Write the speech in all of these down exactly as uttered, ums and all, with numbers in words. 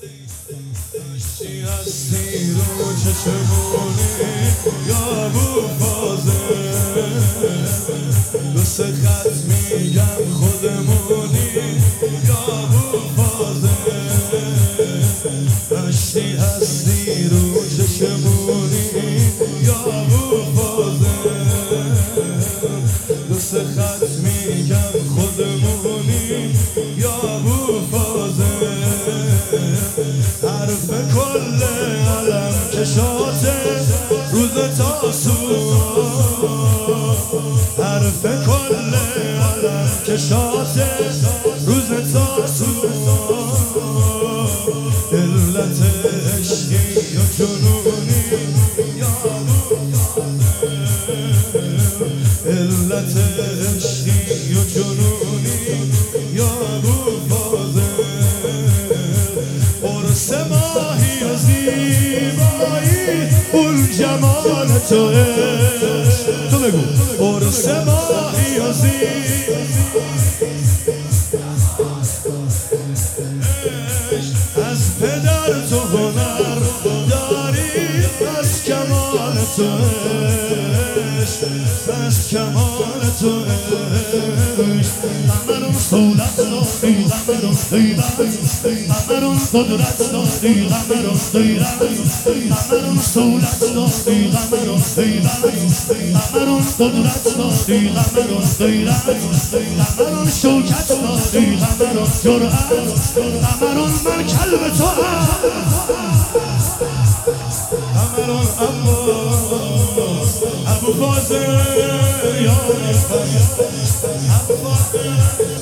چی هستی رو چشمونی یا ابو فاضل، دو سه خط میگم خودمونی یا ابو فاضل، نشتی هستی رو چشمونی یا ابو فاضل، دو سه خط میگم خودمونی یا ابو فاضل، حرف کل علم کشاته روز تاسو، حرف کل علم کشاته روز تاسو، علت عشقی و جنونی یا ابو فاضل، علت عشقی و جنونی یا ابو فاضل، قرص ماهی و زیبایی اون جمال توه، تو بگو قرص ماهی و زیبایی از پدر تو هنر داری، از کمال تو عشق، از کمال تو عشق، قمرون سولت داری، قمرون غیبت، قمرون قدرت داری، قمرون غیرت، قمرون سولت داری، قمرون غیبت، قمرون قدرت داری، قمرون غیرت، قمرون شوکت داری، قمرون جرأت، قمرون من کلب تو هم، قمرون ابو فاضل یا ابو فاضل،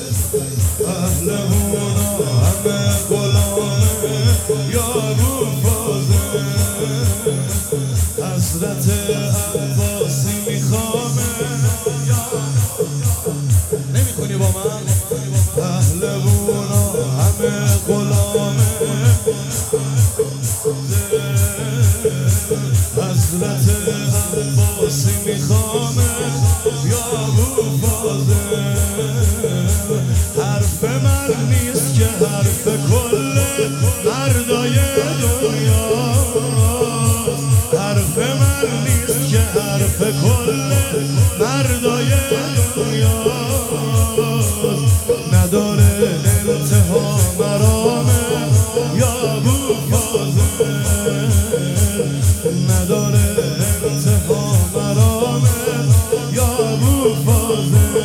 اهلمونا همه غلامه یا ابو فاضل، حضرت عباسی میخوامه یا نمیخونی با من، اهلمونا همه غلامه حضرت عباسی میخوامه یا ابو فاضل، حرف من نیست که حرف کل مردای دنیا، حرف من نیست که حرف کل مردای دنیا، نداره انتها مرامه یا ابو فاضل، نداره انتها مرامه یا ابو فاضل،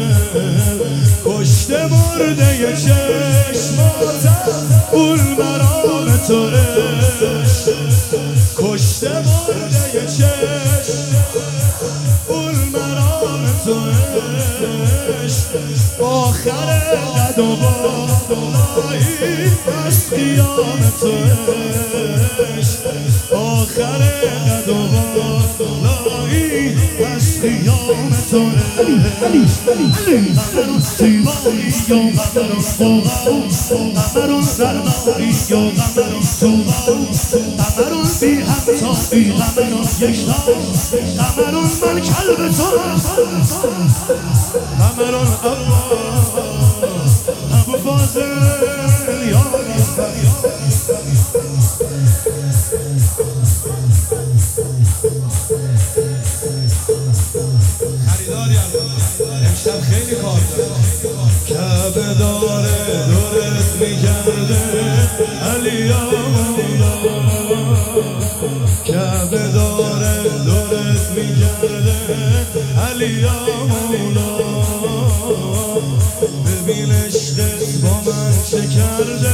کشته مرده چشماتم اون مرام تو عشق، کشته مرده چشم اون مرام تو عشق، آخر قد و بالایی از قیام تو عشق، آخر قد و بالایی از قیام تو عشق، قمرون سیمایی یا قمرون فوقا، قمرون سرمایی یا قمرون توبا، قمرون بی همتایی، قمرون یکتا، قمرون من کلب تو هم، قمرون ابو فاضل یا خریداری امشب خیلی کار داره، کعبه داره دورت میگرده علی یا مولا، کعبه داره دورت میگرده علی یا مولا، ببین عشقت با من چه کرده،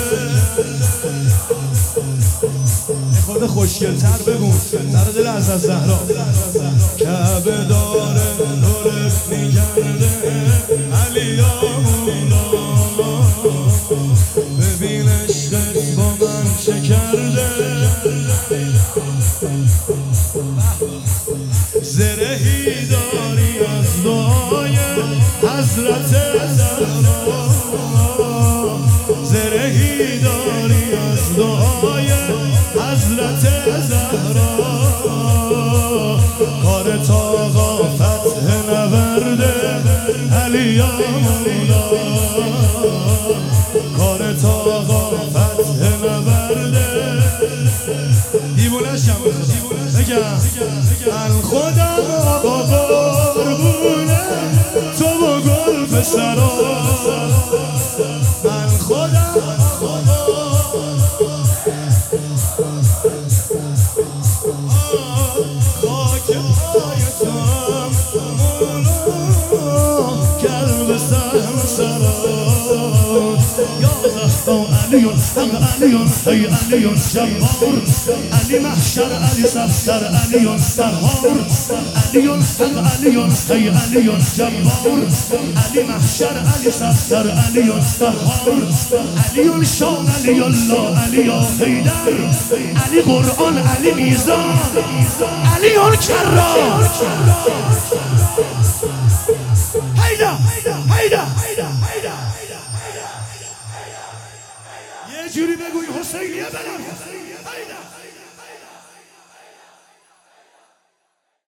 خود خوشگل‌تر بگو در دل از از زهرا، کعبه داره دورت میگرده علی یا مولا، ببین عشقت با من چه کرده، زرهی داری از دعای حضرت زهرا، زرهی داری از دعای حضرت زهرا، کار آقا فتح نورده علی یا مولا، کار آقا فتح نورده من خودم با قربونه تو و گل پسرا من خودم خاک پایتم مولا قلب سمسرا یا زهرا علیون حق علیون ای علیون جبار علی محشر علی سفسر علیون سرهار علیون حق علیون ای علیون جبار علی محشر علی سفسر علیون سرهار علیون شان علی الله علی حیدر علی قرآن علی میزان علیون کرار هیدا هیدا یه جوری بگوی حسینیه برم